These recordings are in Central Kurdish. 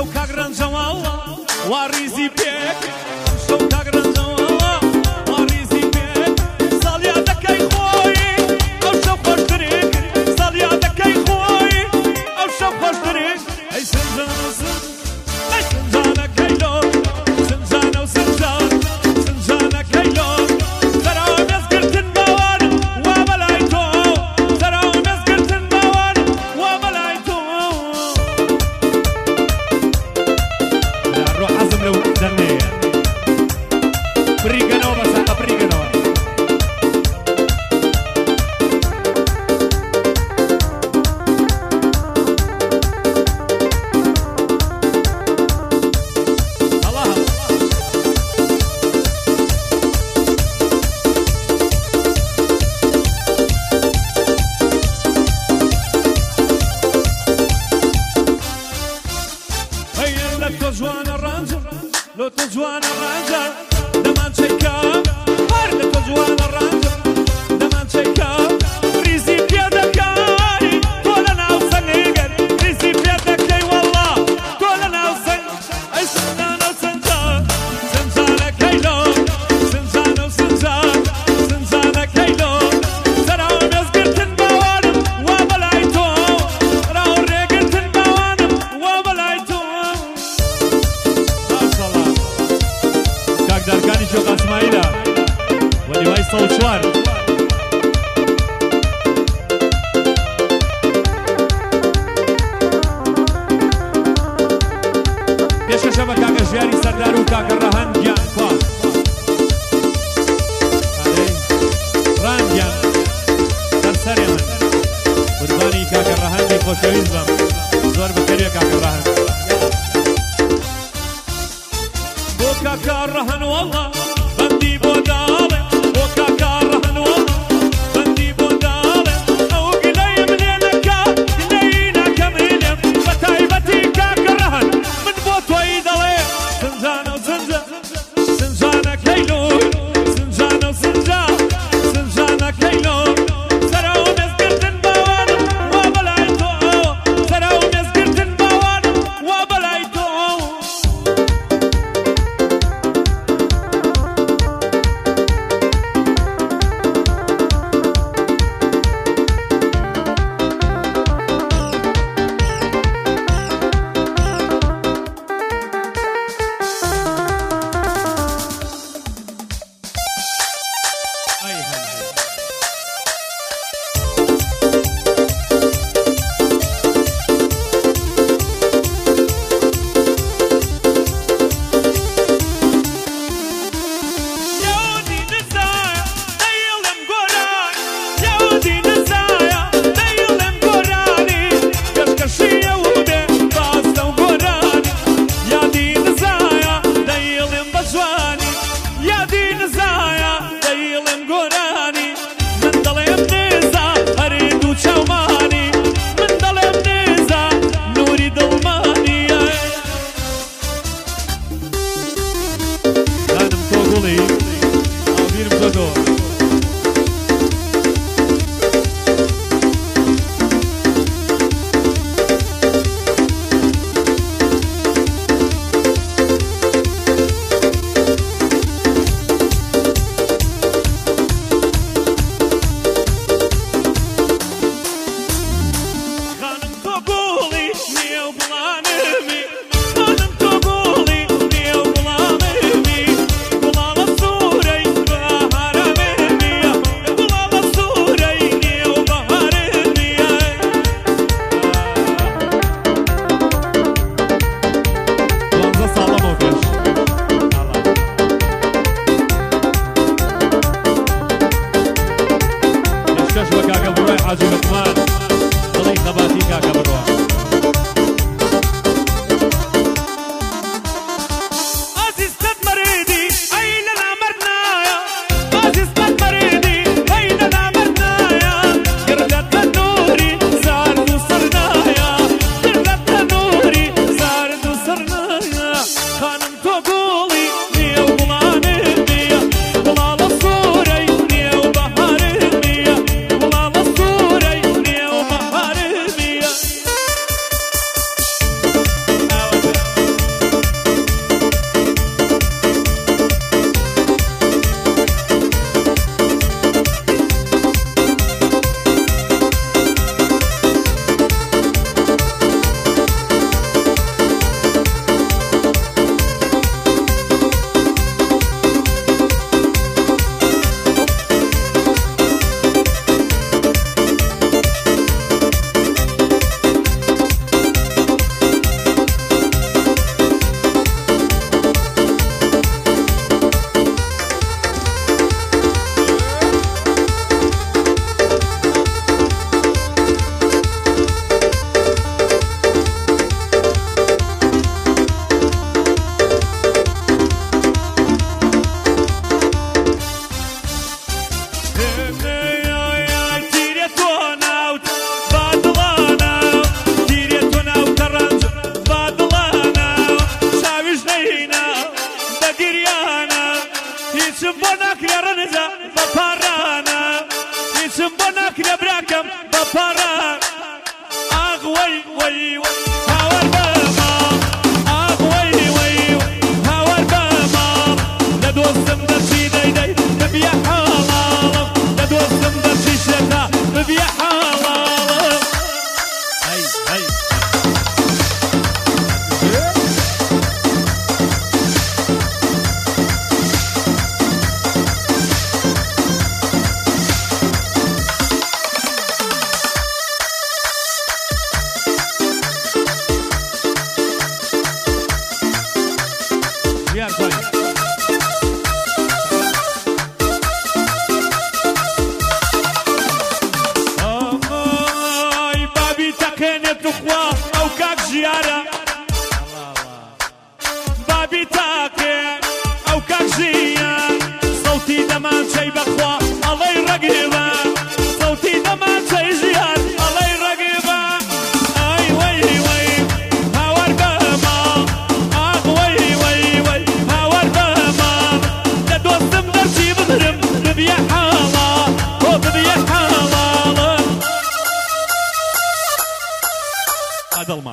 کاگرانجەوەڵە واریزی پێک شەو کاگرانجەوەڵە واریزی پێک ساڵیادەکەی خۆی ئەو شەو خۆشترێک ساڵیادەکەی خۆی ئەو شەو خۆشترێک ئەی سنجان و سنج ئەی سنجانەکەی لۆ سنجانە و سنجان سنجانەکەی لۆ سەراوە مێزگرتن باوانم وا بەلای تۆ سەراوە مێزگرتن باوانم وا بەلای تۆ ڕۆ حەزم لەو دەرنەیە بریگەنەوە بەساقە بریگەنەوە لو تجوان الرانجا دمان شيكا هر لو تجوان الرانجا دمان شيكا ريزي بيدكاي تولنا وسنيقر ريزي بيدكاي والله تولنا وسن اي سنجان وسنجان سنجان كيلو سنجان وسنجان سنجان كيلو سراو مزقرتن بوانم وبلايتو راو ريقرتن بوانم وبلايتو داركاني شوق اسماعيلا ولي واي صوت شوار بيش شبك كاكا جياري سردارو كاكا رهان جان كوا رهان جان سرسري من قرباني كاكا رهان دي خوشويز بام زور بكريا كاكا رهان كاكا رهن والله بندي بودالي وكاكا رهن والله بندي بودالي او قلي منينكا قلينا كميلم فتايبتي كاكا رهن من بوت ويدالي سنجانة وسنجان سنجانة كيلو سنجانة وسنجان سنجانة كيلو سراو مزقرتن باوانم وبلايتو سراو مزقرتن باوانم وبلايتو بۆناک لە ڕەنجە بە پارانە هیچم بۆ ناکرێ براکەم بە پاران ئاغ وەی وەی هاوار بە ماڵ ئاغ وەی وەی هاوار بە ماڵ لە دۆستم دەچی دەیدەی ببیە حاڵاڵم لە دۆستم دەچی شێتا ببیە حاڵاڵم هەی هەی دڵما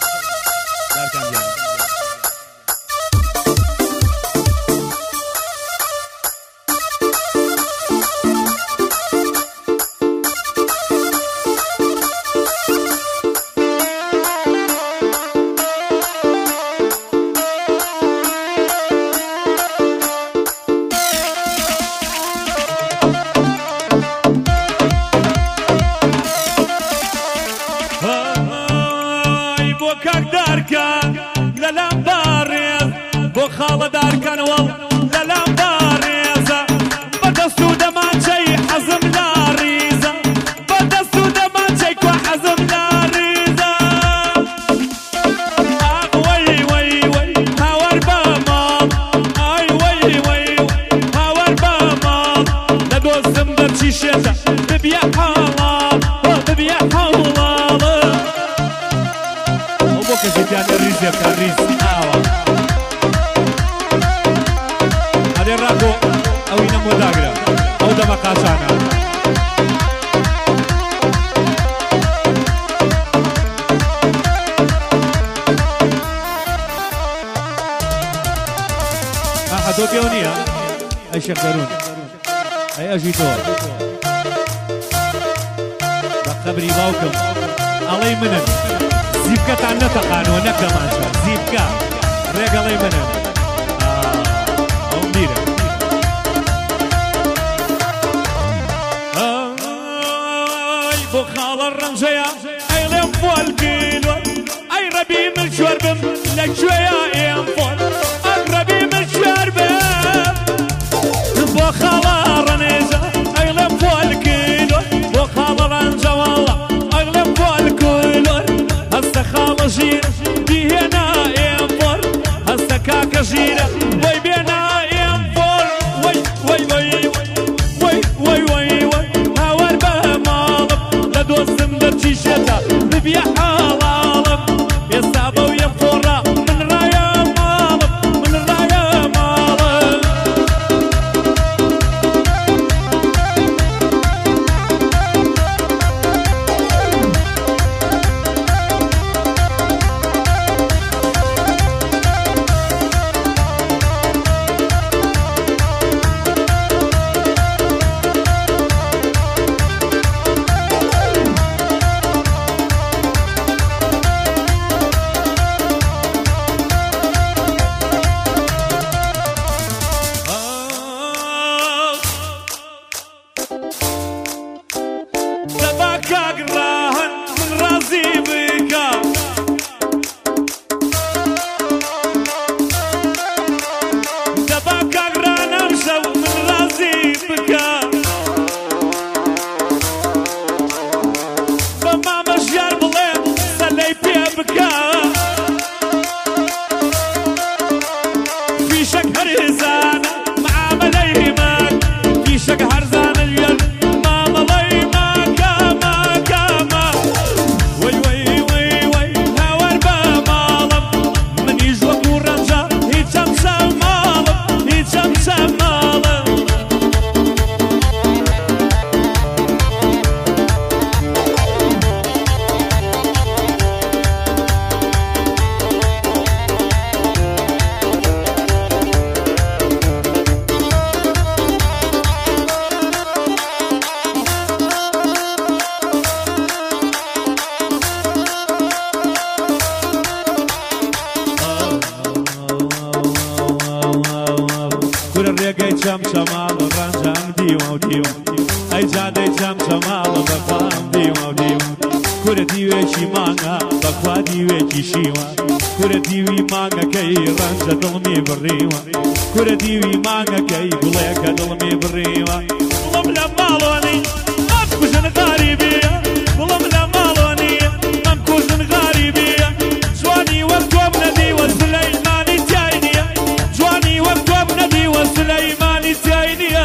شكرون أي أجيتوا بخبري باوكم علي منن زيبكة عن نتقان ونكا مانشا زيبكة ريق علي منن أميرة أي بخال الرنجية أي لنفول كيلو أي ربي من شوربم لك شوية ينفول أقربي من شوربم بخال رنجة أغلب والكيلو بخال رنجة والله أغلب والكيلو هسه خال جيرة بينا ينفر هسه كاكا جيرة وي بينا ينفر وي وي وي وي وي وي وي هاور بمالب لدوسم درجي شتا ببيع حلالب يسابو ينفر من رايا مالب من رايا مالب چەمچەماڵ ڕەنجەم دیوە و دیوە ئەی جادەی چەمچەماڵ بەخوام دیوە و دیوە کورە دیوێکی مانگە بەخوا دیوێکی شیوە کورە دیوی مانگەکەی ڕەنجە دڵمی بڕیوە کورە دیوی مانگەکەی گوڵێکە دڵمی بڕیوە بڵم لە ماڵۆنی ئەم کوژن غاریبیە بڵم لە ماڵۆنی ئەم کوژن غاریبیە جوانی وەک تۆم نەدیوە سلەیمانی تیای نییە جوانی وەک تۆم نەدیوە سلەیمانی تیای نییە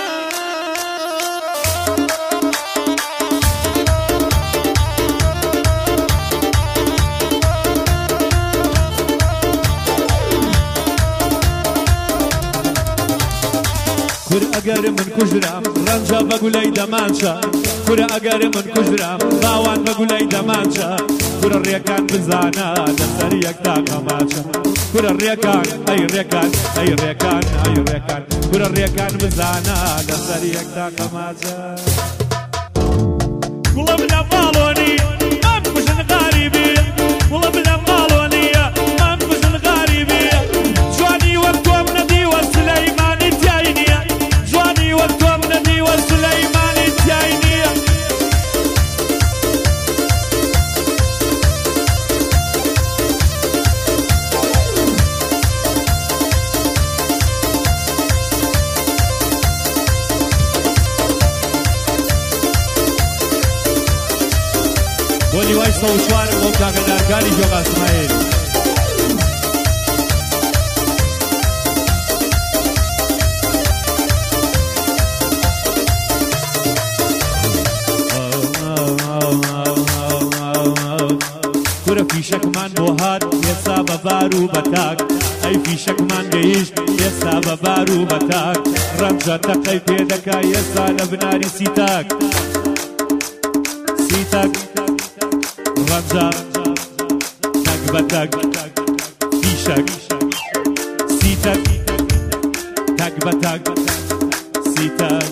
کورە ئەگەر من کوژرام ڕەنجە بە گولەی دەمانچە کورە ئەگەر من کوژرام باوان بە گولەی دەمانچە کورە ڕێکان بزانە لەسەر یەکتا قەماچە کورە ڕێکان ئەی ڕێکان ئەی ڕێکان ئەی ڕێکان کورە ڕێکان بزانە لەسەر یەکتا قەماچە گوڵم لە ماڵۆنی ئەم کوژن غاریبیە گوڵم لە ماڵۆنیە ئەم کوژن غاریبیە جوانی وەک تۆم نەدیوە سلەیمانی تیای نییە جوانی وەک تۆم نەدیوە سلەیمانی تیای نییە بۆ نیوای 104 بۆ کاگەدارکاری جۆغا ئیسماعیل کورە فیشەکمان بۆ هات ئێستا بە بار و بەتاک ئەی فیشەکمان گەیشت ئێستا بە بار و بەتاک ڕەنجە تەقەی پێدەکا ئێستا لە بناری سیتاک سیتاک ڕەنجە تەک بەتەک فیشەک سیتەک تەک بەتەک سیتەک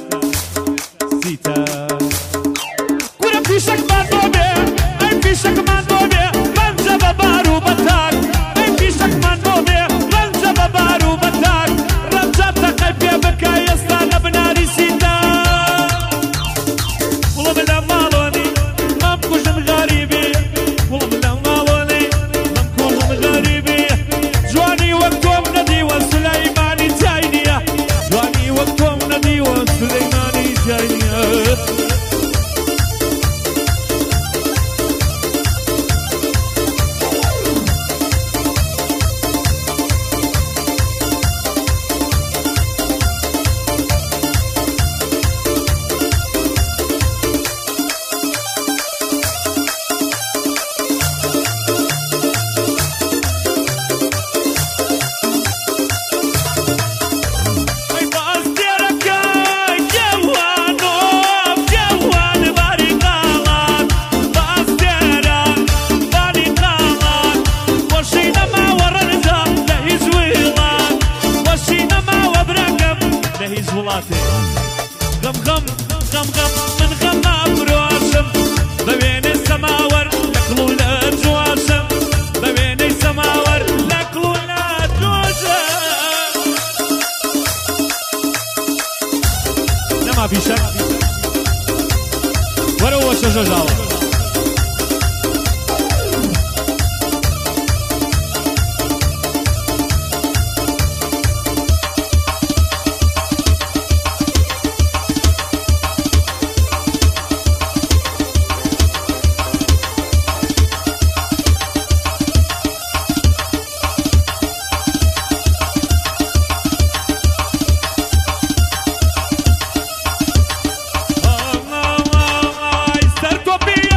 سیتەک کورە فیشەکمان بۆ بێ ئەی فیشەکمان بۆ بێ ڕەنجە بە بار و بەتاک ئەی فیشەکمان بۆ بێ ڕەنجە بە بار و بەتاک ڕەنجە تەقەی پێ بکە ئێستا لە بناری سیتاک وڵم لە ماڵۆنی ئەم کوژن غاریبی وڵم لە ماڵۆنی ئەم کوژن غاریبی جوانی وەک تۆم نەدیوە سلەیمانی تیای نییە جوانی وەک تۆم نەدیوە سلەیمانی تیای نییە غم غم غم غم من غم بروشم ببيني السماور لكلونا جواشم ببيني السماور لكلونا جواشم نما في شك وروش جوجاوة Start copy.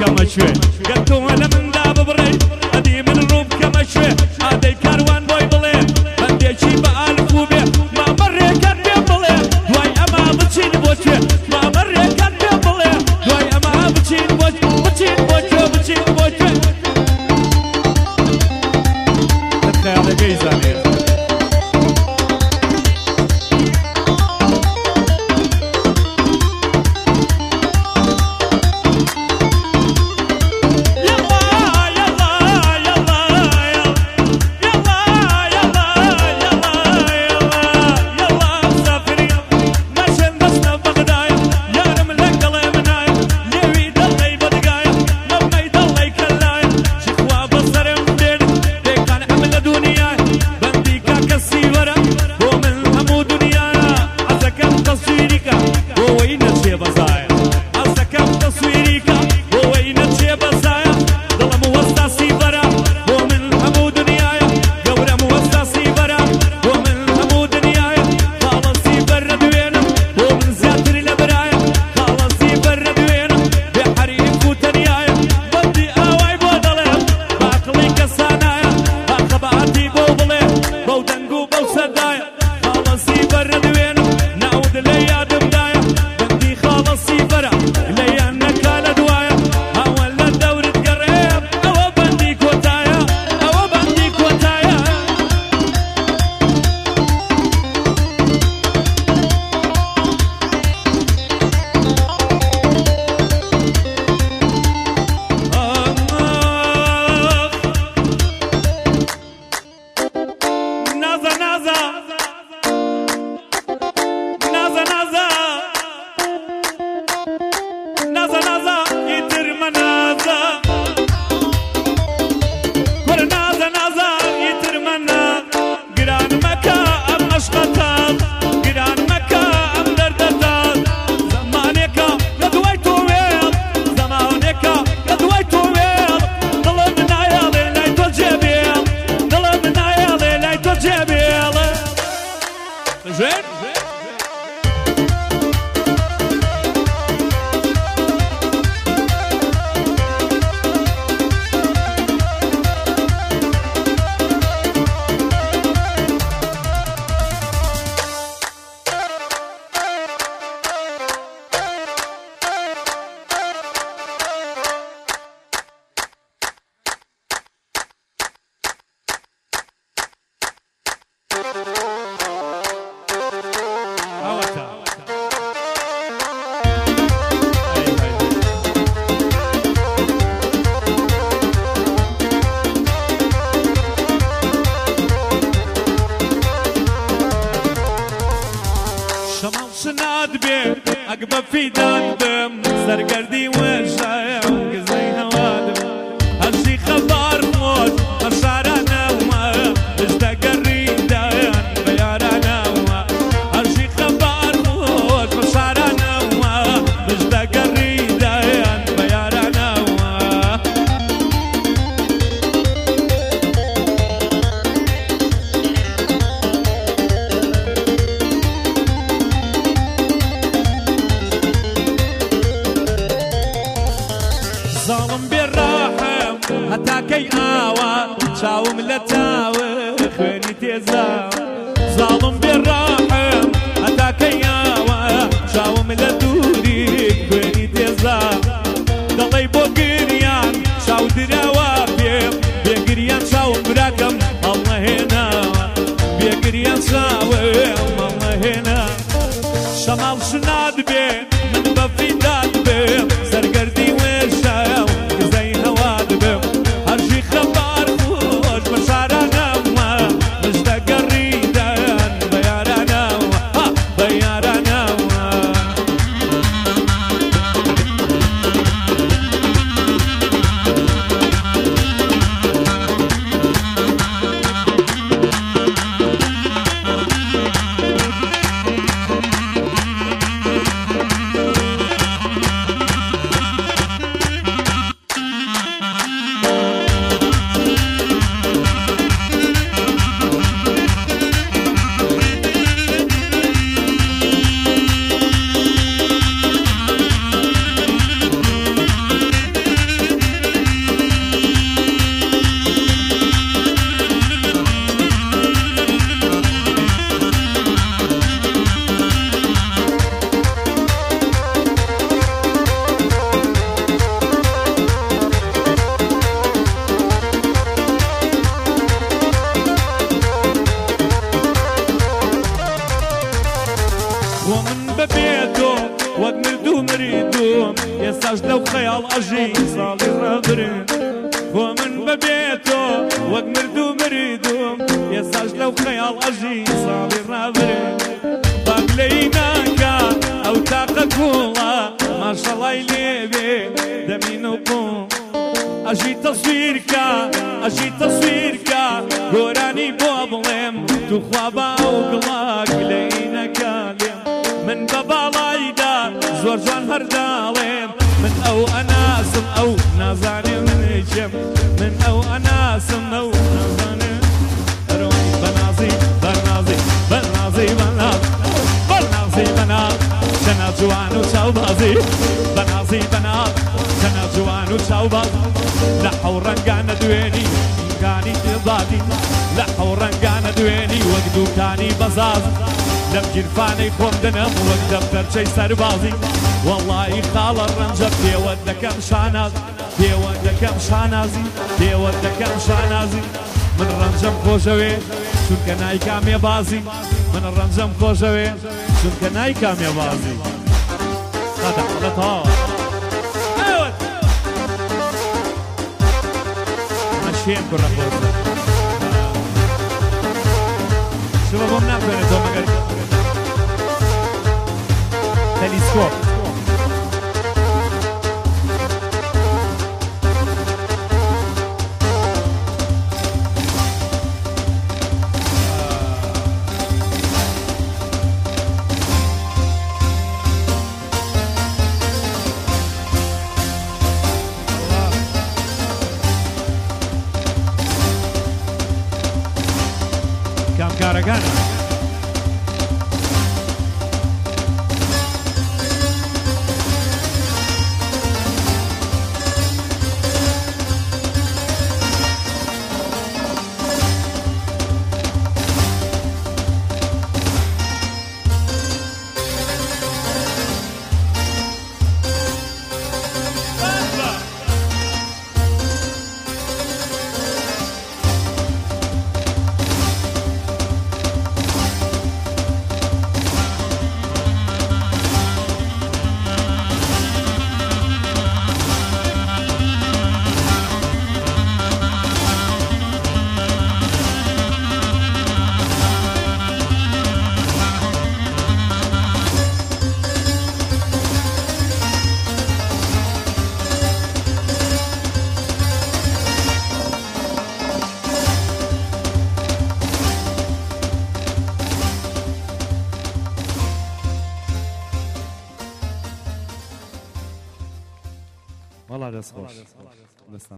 كمشوي قلتو انا من داب بري ادي من الروب كمشوي ادي كاروان بوي بلي بدي شي بألف وبي ما مري كان بيبلي واي اما بتشين بوشي ما مري كان بيبلي واي اما بتشين بوشي بتشين بوشي بتشين بوشي تخيل جيزاني أقبل في دندم سرقردي وشايم قزي هوادم هالشي خبر موت هالشعرانا وما اشتقري دان بيارانا وما هالشي خبر موت هالشعرانا وما اشتقري دان بيارانا وما ظالم بالراحم هتاكي آوا شاوم لتاوي خويني تيزا ظالم بالراحم هتاكي آوا شاوم لدوري خويني تيزا دلي بو قريان شاو دراوا بقريان شاو براكم الله هنا بقريان شاو الله هنا شمال شناد بي من بفي داد بي سرقردي وشاو زي هواد بي هرشي خبار خوش مشارانا وما مشتقري دان بيارانا وما بيارانا وما ئێساش لەو خەیاڵ ئەژی ساڵی ڕابرن خۆ من بەبێتۆ وەک مردوو مردوم ئێساش لەو خەیاڵ ئەژی ساڵی ڕابرن باگلەی ناکە ئەو تاقە کوڵە ماشەڵای لێبێ دەمین و قوم ئەژی تەسویرکە گۆرانی بۆ بڵێم توخوا باو گڵاک لەی نەکالێم من بە باڵایدا زۆر جوان هەرداڵێم من ئەو ئەناسم ئەو نازانێ منێکم من ئەو ئەناسم ئەو نازانێ ئەرۆی بەنازی بەنازی بەنازی بەنازی بەناز چەنە جوان و چاوبازی بەنازی بەناز چەنە جوان و چاوبازی لە حەو ڕەنگانە دوێنی دوکانی دڵدادی لە حەو ڕەنگانە دوێنی وەک دوکانی بەزاز لەم گیرفانەی خۆم دنم وەک دەفتەرچەی سەربازی وەڵڵی خاڵە ڕەنجە پێوە دەکەم شاناز پێوە دەکەم شانازی پێوە دەکەم شانازی من ڕەنجەم خۆشەوێ چونکە نای کامێ بازی من ڕەنجەم خۆشەوێ چونکە نای کامێ بازی قەدەقڵەتەوە مەشێن کوڕە خۆشە شوفە بۆم نامتوانێتەوە مەگەر تەلیسکۆپ کامکارەکانە والله دەست خۆش